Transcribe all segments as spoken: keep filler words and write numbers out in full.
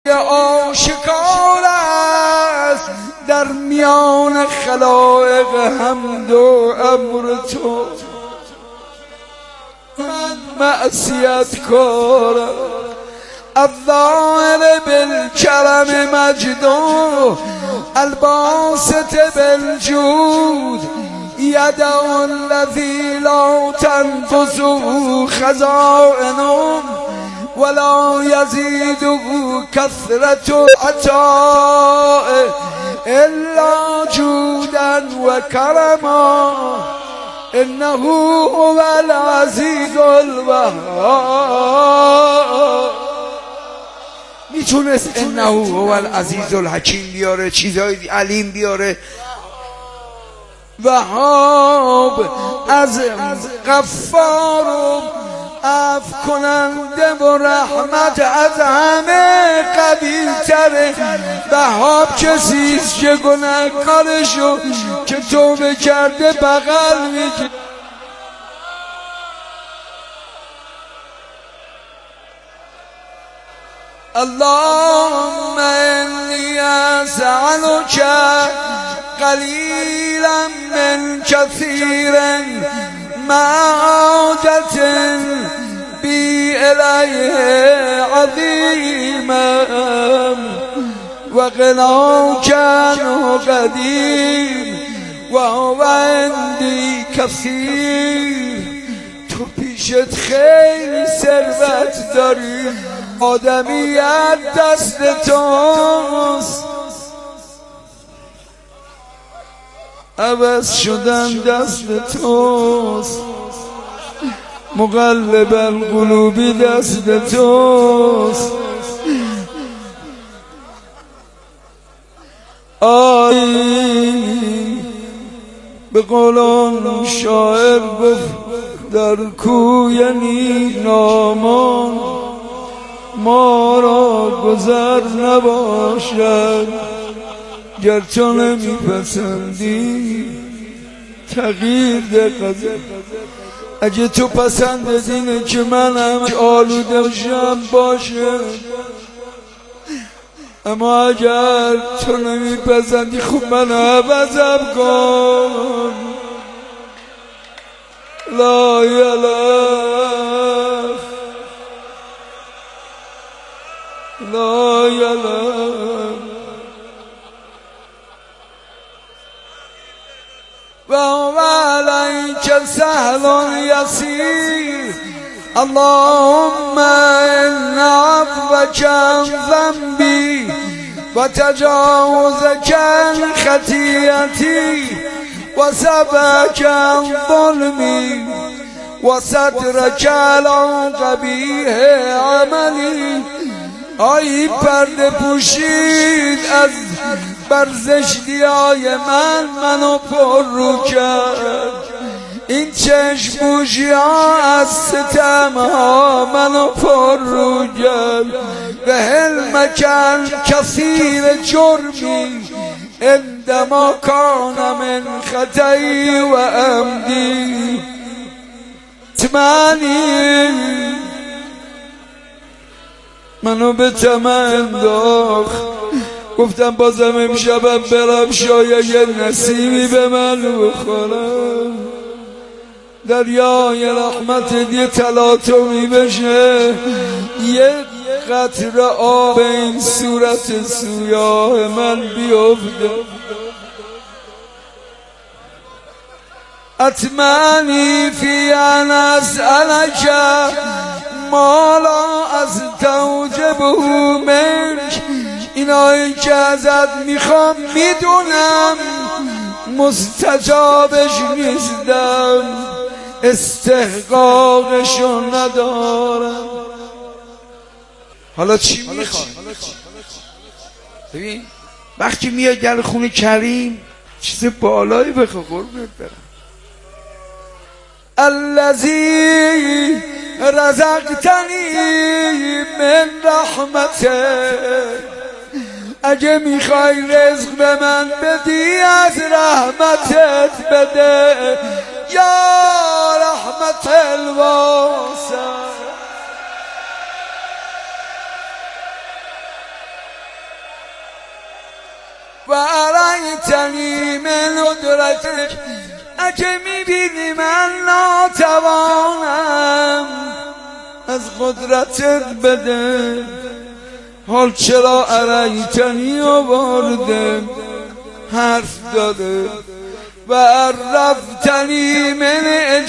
آشکار است در میان خلایق حمد و امر تو. من معصیت کارم الظاهر بالکرم مجدو الباسط بالجود یدع الذی لا تنفذ خزائنه ولا یزید کثرة عطاء الا جودا و کرما انه هو العزیز الوهاب. میتونست انه هو العزیز الحکیم بیاره، چیزای علیم بیاره. وهاب از غفار و عفو کننده و رحمت از همه قوی تره. وهاب کسیست که گناهکارشو که توبه کرده بغل میگه. اللهم انی اسألک قلیلا من کثیر معادت بی الیه عظیما و غناک عنه قدیم و هو عندی کثیر. تو پیشت خیلی ثروت داری، آدمیت دست توست، عوض شدن دست توست، مقلب القلوبی دست توست. آی به قولان شاعر گفت در کوی نیکنامان ما را گذر نباشد، گر تو نمیپسندی تغییر ده قدر. اگه تو پسند دینه که منم آلوده بشم باشه، اما اگر تو نمیپسندی خوب من عوضم کن. لا یلخ لا یلخ و هو علیک سهل یسیر. اللهم ان عفوک عن ذنبی و تجاوزک عن خطیئتی و صفحک عن ظلمی و سترک علی قبیح عملی. آیی پرده پوشید از برزشتی های من، منو پر رو کرد. این چشم پوشی ها از ستم ها منو پر رو کرد. و حلمک عن کثیر جرمی عندما کان من خطئی و عمدی. تمانی منو به طمع انداخت، گفتم بازم امشبم برم شاید یه نسیمی به من بخورم. دریای رحمت یه تلاطمی بشه، یه قطره آب این صورت سیاه من بیفته. اطمعنی فی ان اسألک ما لا استوجبه منک. اینایی که ازت میخوام میدونم مستجابش نیستم، استحقاقشو ندارم. حالا چی میخوای؟ ببین وقتی میاد در خونه کریم چیز بالایی بخوا قربونت برم. الذی رزقتنی من رحمته. اگه میخوای رزق به من بدی از رحمتت بده یا رحمت الواسع. و ارایتنی من قدرتک، اگه میبینی من ناتوانم از قدرتت بده. حال چرا ارایتنی آورده حرف داده و عرفتنی من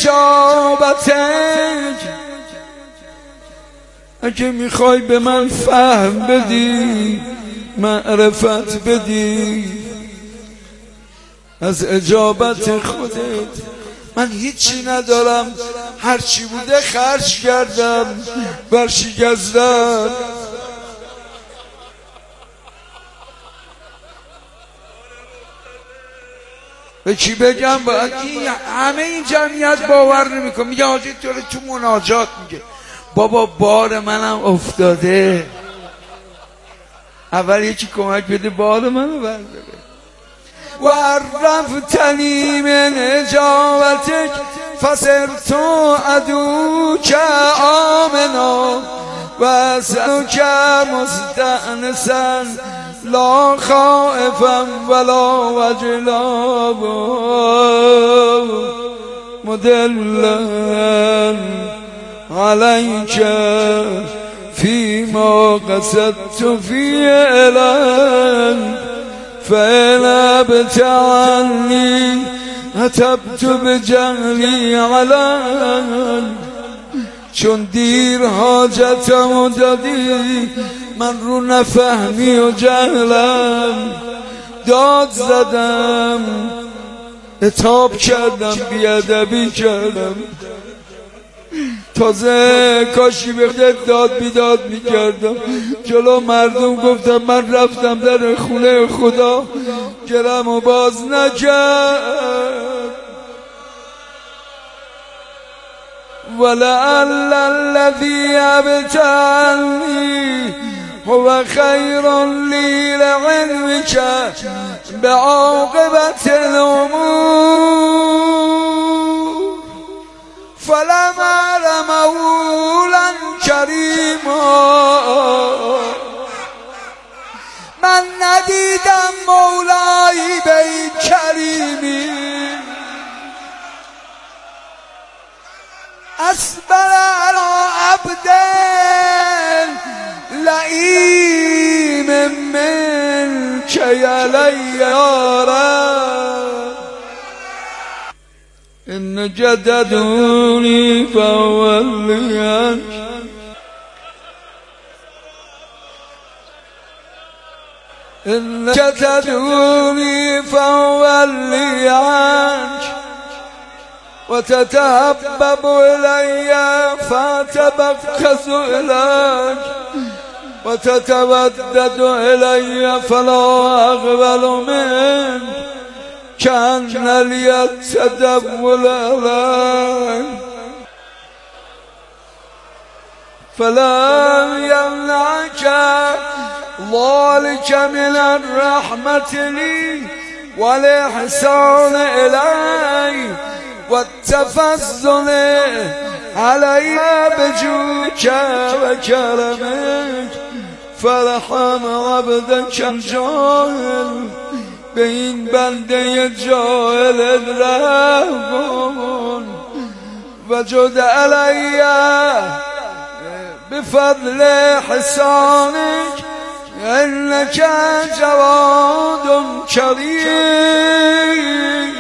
اجابتک، اگه میخوای به من فهم بدی معرفت بدی از اجابت خودت. من هیچی ندارم، هرچی بوده خرج کردم بر شکستن. به کی بگم؟ باید همه این جمعیت باور نمیکنه. میگه حاجی تو تو مناجات میگه بابا بار منم افتاده، اول یکی کمک بده بار منو برداره. و عرفتنی من اجابتک فصرت عدوک آمنا و سألک مستأنسا لا خائفا ولا وجلا مدلا عليك فيما قصدت في إليك فإن أبت عني أتبت بجهلي عليك. چون دیر حاجتمو دادی من رو نفهمی و جهلم داد زدم، عتاب کردم، بیادبی کردم. تازه کاشی به خودت داد بیداد میکردم جلو مردم. گفتم من رفتم در خونه خدا گرم و باز نکرد. ولعل الذي ابتلني هو خير لي لعلمك بعاقبة الأمور فلم أر مولا كريما. من ندیدم مولایی به این کریمی اصبر على عبد لئیم منك علی یا رب. إن جددوني فوليك إن جددوني فوليك وتتهبب إلي فأتبخس إليك وتتودد إلي فلا أقبل منك كأن لي التدول عليك فلا يمنعك ذلك من الرحمة لي والإحسان إلي والتفضل علي بجودك وكرمك فارحم عبدك الجاهل. به این بنده جاهل رحم و جد علی بفضل حسانک انک جواد کریم.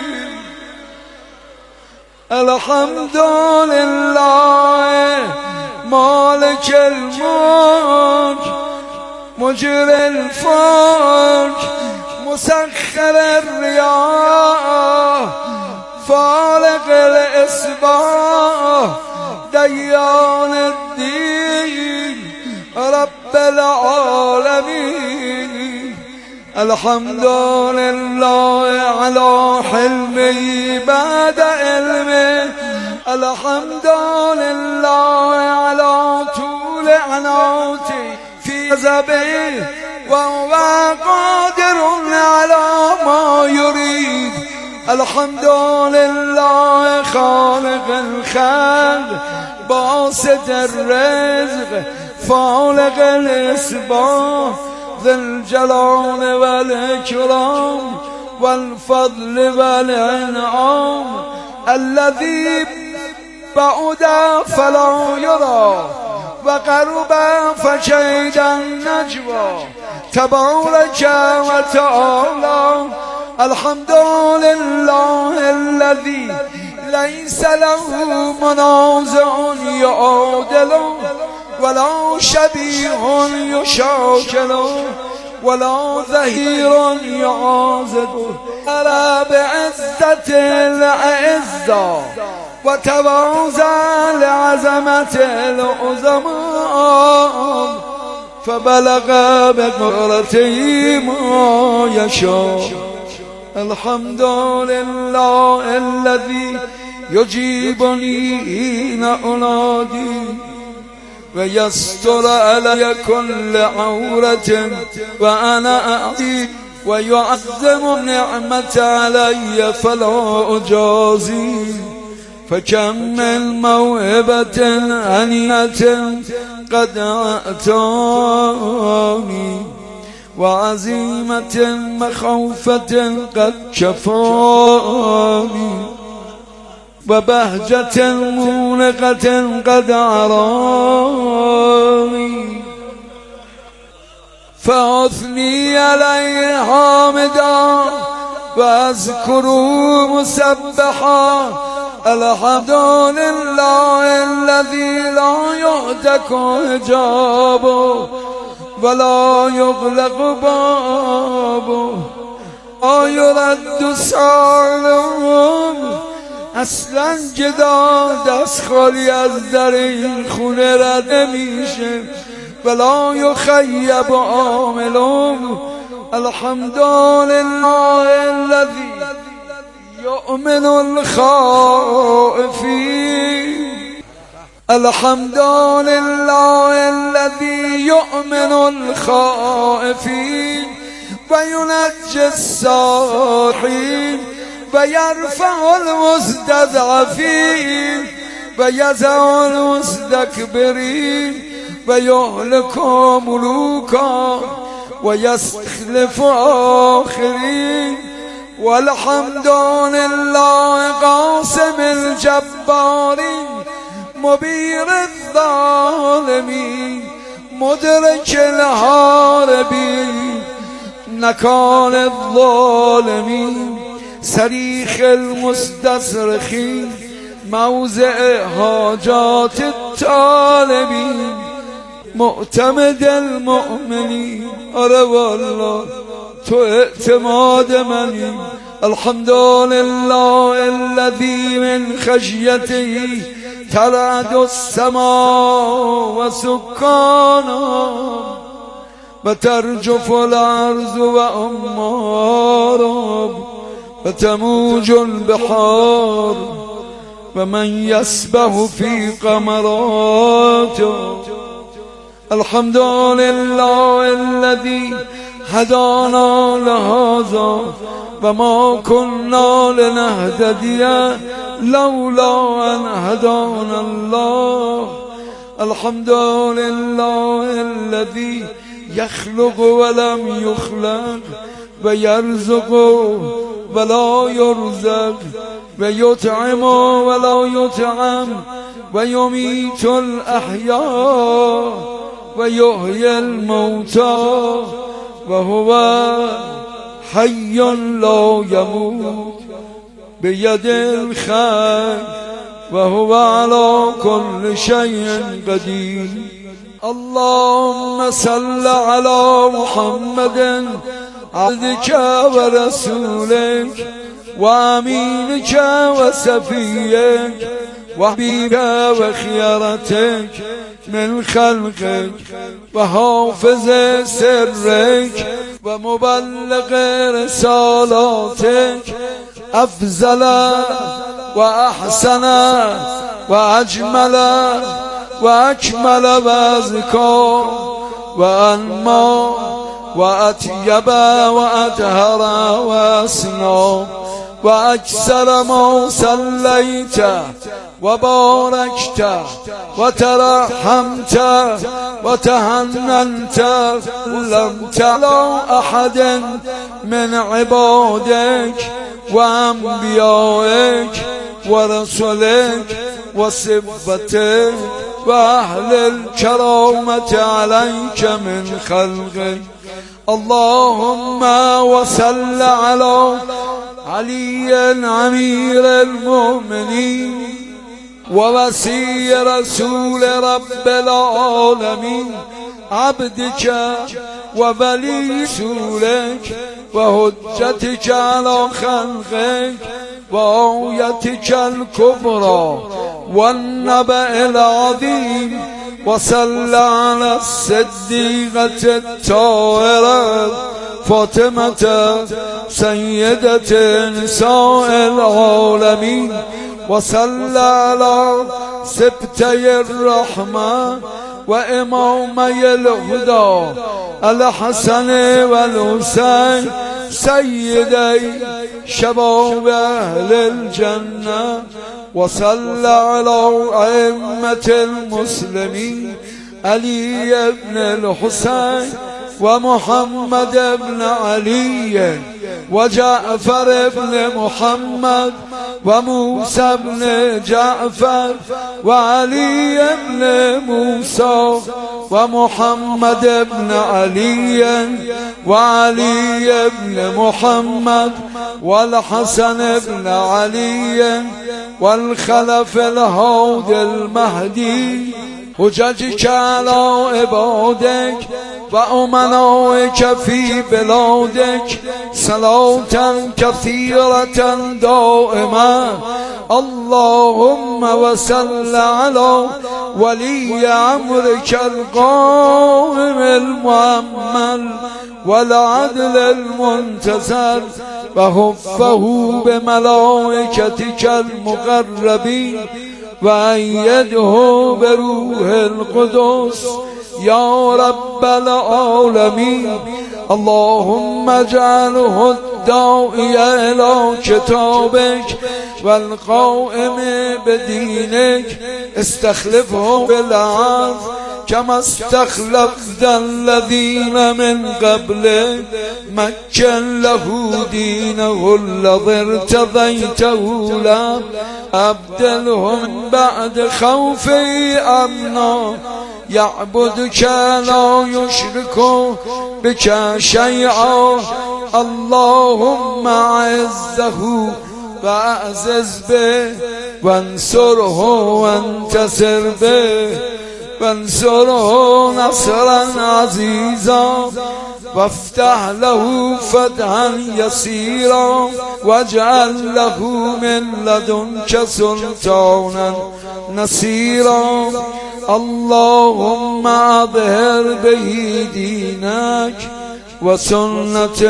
الحمد لله مالک الملک مجري الفلك مسخر الرياح فالق الإصباح ديان الدين رب العالمين. الحمد لله على حلمه بعد علمه. الحمد لله على طول عناته في غضبه وهو قادر على ما يريد. الحمد لله خالق الخلق باسط الرزق فالق الإصباح ذي الجلال والإكرام والفضل والإنعام الذي بعد فلا يرى وقرب فشهد النجوى تبارك وتعالى. الحمد لله الذي ليس له منازع يعادله ولا شبيه يشاكله ولا ظهير يعازده. أرى بعزة الأعزة وتواضع لعظمة العظماء فبلغ بقدرته ما يشاء. الحمد لله الذي يجيبني حين أنادي ويستر علي كل عورة وأنا أعطي ويعظم النعمة علي فلا أجازي. فكم من موهبة هنيئة قد أعطاني وعزيمة مخوفة قد شفاني وبهجة مونقة قد عراني. فأثني عليه حامدا وأذكره مسبحا. الحمد لله الذي لا يهتك حجابه ولا يغلق بابه لا يرد سالم. اصلا جدا دست خالی از در این خونه رد نمیشه ولا یخیب عاملهم. الحمد لله الذي يؤمن الخائفين. الحمد لله الذي يؤمن الخائفين وينجي الصالحين ويرفع المستضعفين ويزع المستكبرين ويهلك ملوكا ويستخلف آخرين. والحمد لله قاسم الجبارين مبير الظالمين مدرك الهاربين نكال الظالمين صريخ المستصرخين موضع حاجات الطالبين معتمد المؤمنين. آره والله تو اعتماد منی. الحمد لله الذي من خشيته ترعد السماء وسكانا وترجف الأرض وأمارا وتموج البحار ومن يسبح في قمراته. الحمد لله الذي هدانا لهذا وما كنا لنهتدي لولا أن هدانا الله. الحمد لله الذي يخلق ولم يخلق ويرزق ولا يرزق ويطعم ولا يطعم ويميت الأحياء ويحيي الموتى وهو حي لا يموت بيد الخير وهو على كل شيء قدير. اللهم صل على محمد عبدك ورسولك وأمينك وصفيك وحبيبك وخيرتك من خلقك وحافظ سرك ومبلغ رسالاتك أفضل وأحسن وأجمل وأكمل وأزكى وأنمى وأطيب وأطهر وأسنى و اکثر ما صلیت و بارکت و ترحمت و تهننت لم تلا احد من عبادك و انبیائك و رسولك و صفتك و اهل الكرامة عليك من خلقك. اللهم وصل على علي امير المؤمنين ووصي رسول رب العالمين عبدك وولي رسولك وحجتك على خلقك وآيتك الكبرى والنبأ العظيم. وصل على الصديقة الطاهرة فاطمة سيدة نساء العالمين. وصل على سبتي الرحمة وإمامي الهدى الحسن والحسين سيدي شباب أهل الجنة. وصل على أئمة المسلمين علي بن الحسين ومحمد بن علي وجعفر بن محمد وموسى بن جعفر وعلي بن موسى ومحمد بن علي وعلي بن محمد والحسن بن علي والخلف الهادي المهدي. حججك على عبادك وأمنائك في بلادك صلاة كثيرة دائمة. اللهم وصل على ولي أمرك القائم المؤمل والعدل المنتظر وحفه بملائكتك المقربين وأيده بروح القدس يا رب العالمين. اللهم اجعله الداعي إلى كتابك والقائم بدينك استخلفه بالعدل كما استخلفت الذين من قبله. مكن له دينه الذي ارتضيته له أبدله من بعد خوفه أمنا يعبدك لا يشرك بك شيئا. اللهم أعزه وأعزز به وانصره وانتصر به وانصره نصرا عزيزا وافتح له فتحا يسيرا واجعل له من لدنك سلطانا نصيرا. اللهم اظهر به دينك وسنة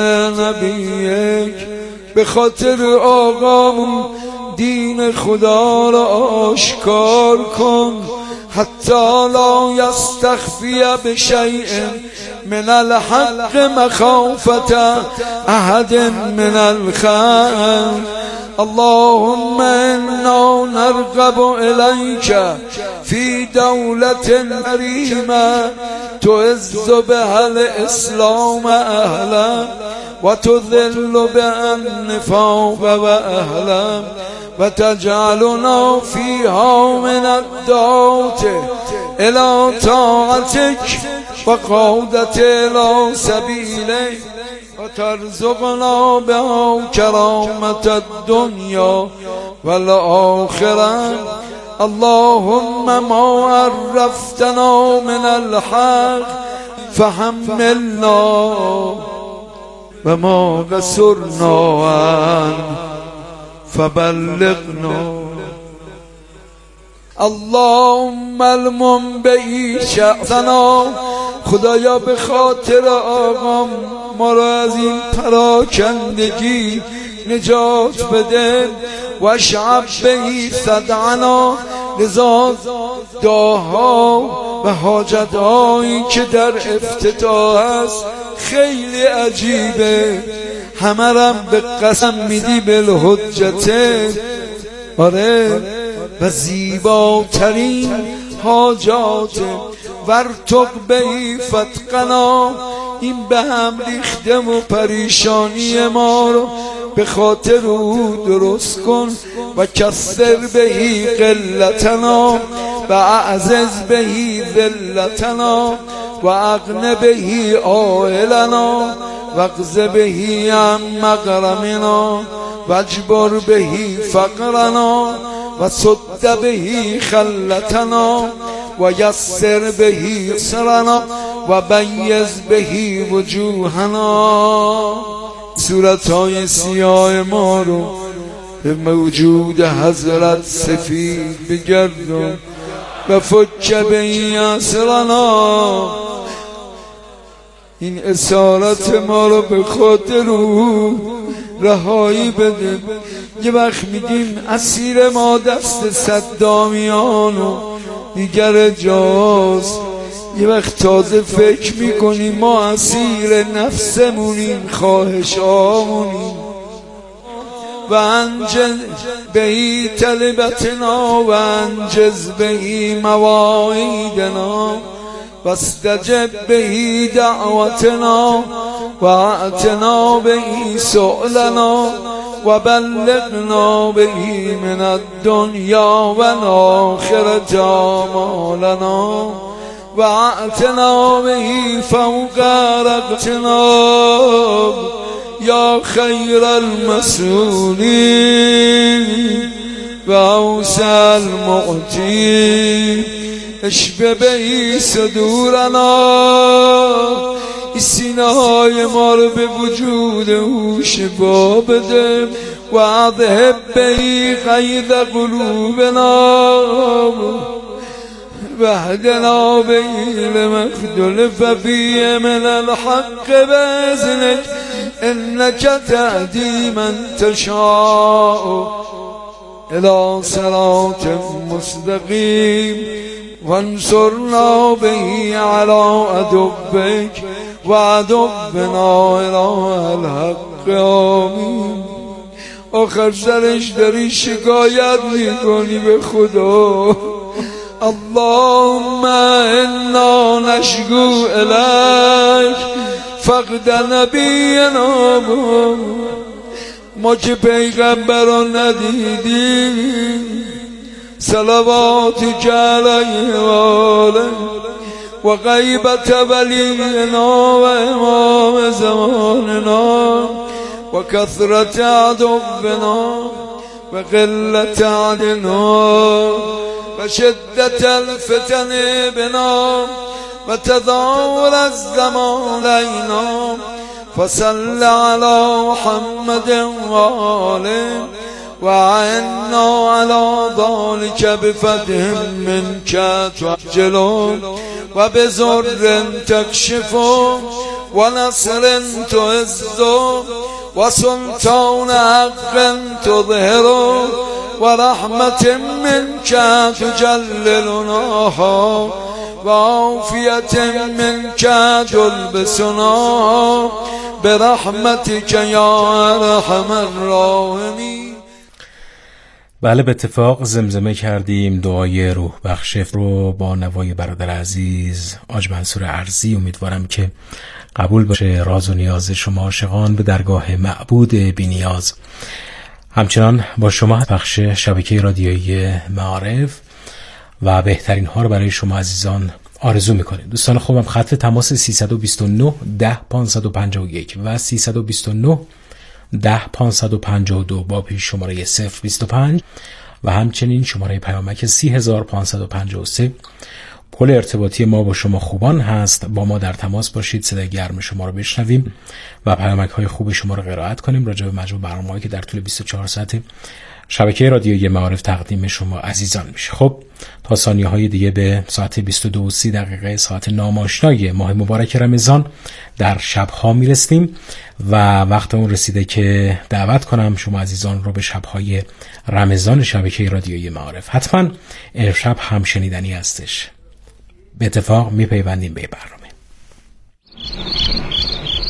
نبيك. به خاطر آقامون دین خدا را آشکار کن حتی لا یستخفی بشیء من الحق مخافة احد من الخلق. اللهم انا نرغب الیک فی دولة کریمة تعز بها الاسلام اهلا وتذل بها النفاق واهلا وتجعلنا فيها من الدعوة الى طاعتك وقودة الى سبيلك وترزقنا بها كرامة الدنيا والآخرة. اللهم ما عرفتنا من الحق فحملنا وما قصرنا عنه فبلغنا. اللهم المنبعی شأننا خدایا به خاطر آقام ما را از این پراکندگی نجات بده و شعب بهی صدعنا لذا دعاها و حاجتهایی که در افتتاح است خیلی عجیبه، همرم به قسم میدی بالحجته. آره و زیباترین حاجاته ورتق بهی فتقنا، این به هم ریخته و پریشانی ما رو به خاطر او درست کن. و کسر بهی قلتنا و اعزز بهی ذلتنا و اغن بهی آهلنا و اغز بهی عن مغرمنا و اجبر بهی فقرنا و صد بهی خلتنا و یسر بهی سرنا و بیز بهی وجوهنا. صورتهای سیاه ما رو به موجود حضرت سفید بگردون و فک بهی اسرنا. این اسارت ما رو به خاطر او رهایی بده. یه وقت میگیم اسیر ما دست صدامیان و دیگر جاست، یه وقت تازه فکر میکنیم ما اسیر نفسمونیم، خواهشامونیم. و انجز بهی طلبتنا و انجز بهی مواعیدنا و استجب بهی دعوتنا و اعتنا بهی سؤلنا و بلغنا بهی من الدنیا و الاخرة آمالنا و اعتنا بهی فوق رغبتنا یا خیر المسئولین و اوسع المعطین اشبه بهی صدورنا. این سینه های ما رو به وجود او شفا بده و اذهب بهی غیظ قلوبنا و اهدنا بهی لما اختلف فیه من الحق باذنک انک تهدی من تشاء الی صراط مستقیم وانصرنا بهی علی عدوک و عدونا الی الحق. آمین. آخر سرش داری شکایت میکنی به خدا، اللهم انا نشکو الیک فقد نبینا. ما که پیغمبران ندیدیم، صلوات علیه و آله و غیبت ولینا و امام زماننا و کثرت عدونا و قلت عدنا و شدت الفتن بنا و تداول الزمان لینا. فصل علی محمد و آله و عنا علی ذلک بفتح منک تعجل و بزر تکشف و نصر تعز و سلطان حق تظهر و رحمت منک تجللناها و عافیت منک تلبسنا برحمتک یا ارحم الراحمین. بله، به اتفاق زمزمه کردیم دعای روح بخش رو با نوای برادر عزیز حاج منصور ارزی. امیدوارم که قبول باشه راز و نیاز شما عاشقان به درگاه معبود بی‌نیاز. همچنان با شما بخش شبکه رادیویی معارف و بهترین ها رو برای شما عزیزان آرزو میکنیم. دوستان خوبم، خط تماس سیصد و بیست و نه ده پانصد و پنجاه و یک و سیصد و بیست و نه ده پانصد و پنجاه و دو با پیش شماره صفر بیست و پنج و همچنین شماره پیامک سی هزار پانصد و پنجاه و سه. پل ارتباطی ما با شما خوبان هست، با ما در تماس باشید، صدای گرم شما رو بشنویم و پیامک های خوب شما رو قرائت کنیم راجع به مجموع برنامه‌هایی که در طول بیست و چهار ساعت شبکه رادیویی معارف تقدیم شما عزیزان میشه. خب تا ثانیه های دیگه به ساعت بیست و دو و سی دقیقه ساعت ناماشنای ماه مبارک رمضان در شبها میرسیم و وقت اون رسیده که دعوت کنم شما عزیزان رو به شبهای رمضان شبکه رادیویی معارف. حتما امشب هم شنیدنی هستش. به اتفاق میپیوندیم به برنامه.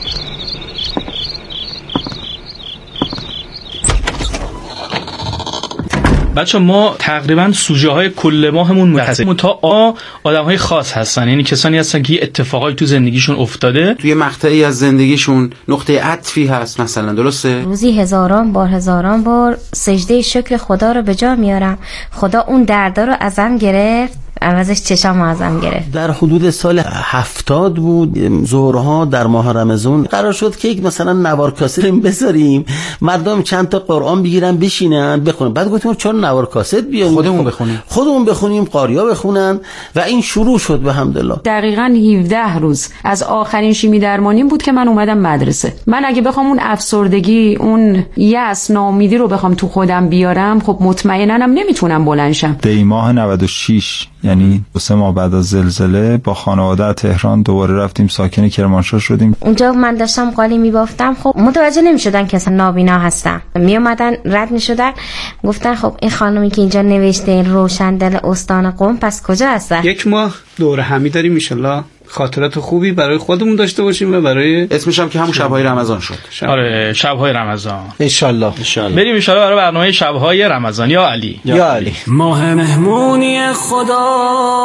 بچه ما تقریبا سوژه های کل ماهمون متفاوته، تا آ آدم های خاص هستن، یعنی کسانی هستن که اتفاقایی تو زندگیشون افتاده، توی مقطعی از زندگیشون نقطه عطفی هست مثلا، درسته؟ روزی هزاران بار هزاران بار سجده شکر خدا رو به جا میارم. خدا اون دردا رو ازم گرفت، عوضش چشام ازم گرفت. در حدود سال هفتاد بود، ظهرها در ماه رمضان قرار شد که یک مثلا نوار کاست بذاریم، مردم چند تا قرآن بگیرن بشینن بخونن. بعد گفتیم چون نوار کاست بیاریم خودمون بخونیم خودمون بخونیم قاریا بخونن و این شروع شد به حمدالله. دقیقاً هفده روز از آخرین شیمی درمانیم بود که من اومدم مدرسه. من اگه بخوام اون افسردگی، اون یأس، ناامیدی رو بخوام تو خودم بیارم، خب مطمئناً هم نمیتونم بلند شم. دی ماه نود و شش، یعنی دو سه ماه بعد از زلزله، با خانواده تهران دوباره رفتیم ساکن کرمانشاه شدیم. اونجا من داشتم قالی میبافتم، خب متوجه نمیشدن که اصلا نابینا هستم. میومدن رد میشدن، گفتن خب این خانمی که اینجا نوشته این روشندل استان قم پس کجا هستن؟ یک ماه دوره همی داریم، ان خاطرات خوبی برای خودمون داشته باشیم و برای اسمش هم که همون شب‌های رمضان شد. شب. آره شب‌های رمضان ان شاءالله بریم ان شاءالله برای برنامه شب‌های رمضان. یا علی یا, یا علی. ماه مهمونی خدا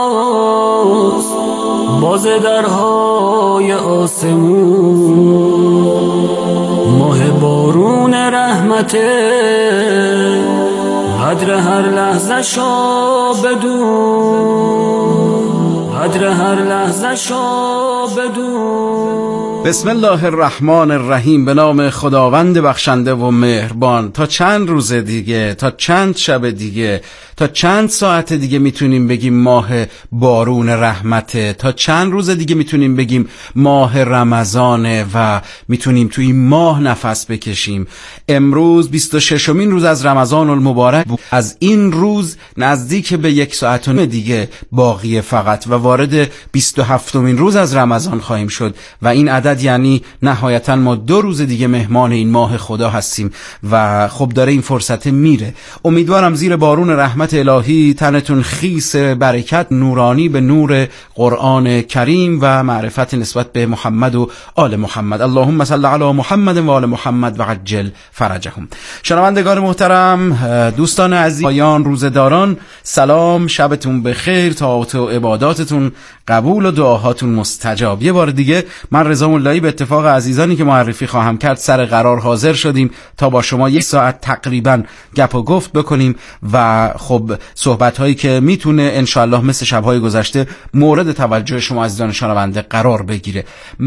باز درهای آسمون، ماه بارون رحمت قدر هر لحظه شو بدون، قدر هر لحظه شو بدون. بسم الله الرحمن الرحیم. به نام خداوند بخشنده و مهربان. تا چند روز دیگه، تا چند شب دیگه، تا چند ساعت دیگه میتونیم بگیم ماه بارون رحمته؟ تا چند روز دیگه میتونیم بگیم ماه رمضانه و میتونیم توی این ماه نفس بکشیم؟ امروز بیست و ششمین روز از رمضان المبارک بود. از این روز نزدیک به یک ساعت و نیم دیگه باقیه فقط و وارد بیست و هفتمین روز از رمضان خواهیم شد و این عدد یعنی نهایتا ما دو روز دیگه مهمان این ماه خدا هستیم و خب داره این فرصت میره. امیدوارم زیر بارون رحمت الهی تنتون خیس برکت، نورانی به نور قرآن کریم و معرفت نسبت به محمد و آل محمد. اللهم صل علی محمد و آل محمد و عجل فرجهم. شنوندگان محترم، دوستان عزیز، پایان روزداران، سلام، شبتون بخیر، طاعات و عباداتتون قبول و دعاهاتون مستجاب. یه بار دیگه من رضا مولایی به اتفاق عزیزانی که معرفی خواهم کرد سر قرار حاضر شدیم تا با شما یک ساعت تقریبا گپ و گفت بکنیم و خب صحبت هایی که میتونه انشالله مثل شبهای گذشته مورد توجه شما عزیزان شنونده قرار بگیره.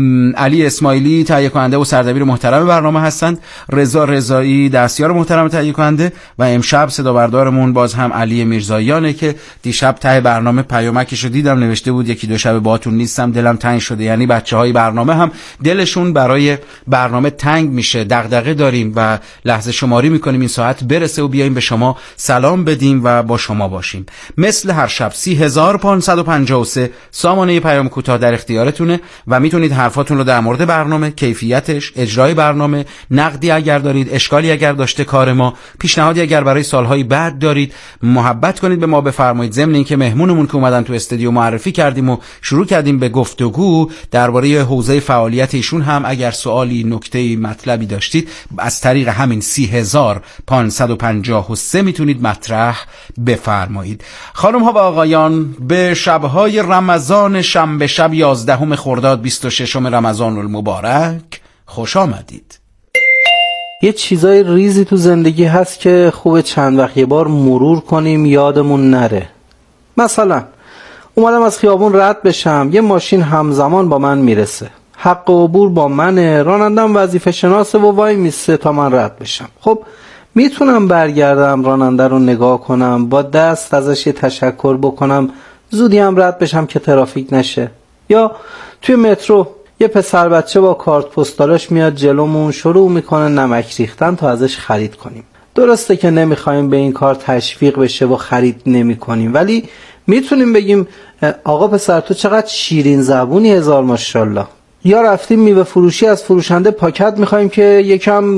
علی اسماعیلی تهیه کننده و سردبیر محترم برنامه هستند، رضا رضایی دستیار محترم تهیه کننده و امشب صدا بردارمون باز هم علی میرزاییانه که دیشب ته برنامه پیامکشو دیدم نوشته بود یکی دو شب باهاتون نیستم دلم تنگ شده. یعنی بچهای برنامه هم دلشون برای برنامه تنگ میشه، دغدغه داریم و لحظه شماری میکنیم این ساعت برسه و بیایم به شما سلام بدیم و با شما باشیم. مثل هر شب سی هزار پانصد و پنجاه و سه سامانه پیام کوتاه در اختیارتونه و میتونید حرفاتون رو در مورد برنامه، کیفیتش، اجرای برنامه، نقدی اگر دارید، اشکالی اگر داشته کار ما، پیشنهادی اگر برای سالهای بعد دارید، محبت کنید به ما بفرمایید. ضمن اینکه مهمونمون که اومدن تو استودیو معرفی کردیم و شروع کردیم به گفتگو درباره حوزه فعالیت ایشون هم اگر سوالی، نکته‌ای، مطلبی داشتید از طریق همین سی هزار پانصد و پنجاه و سه میتونید مطرح بفرمایید. خانم ها و آقایان، به شبهای رمضان شنبه شب یازدهم خرداد بیست و ششم رمضان المبارک خوش آمدید. یه چیزای ریزی تو زندگی هست که خوبه چند وقت یه بار مرور کنیم یادمون نره. مثلا اومدم از خیابون رد بشم، یه ماشین همزمان با من میرسه، حق عبور با منه، رانندم وظیفه شناسه و وای میسته تا من رد بشم. خب میتونم برگردم راننده رو نگاه کنم، با دست ازش یه تشکر بکنم، زودی هم رد بشم که ترافیک نشه. یا توی مترو یه پسر بچه با کارت پستالش میاد جلومون، شروع میکنه نمک ریختن تا ازش خرید کنیم. درسته که نمیخوایم به این کار تشویق بشه و خرید نمی کنیم، ولی میتونیم بگیم آقا پسر تو چقدر شیرین زبونی، هزار ماشاءالله. یا رفتیم میوه فروشی، از فروشنده پاکت میخوایم که یکم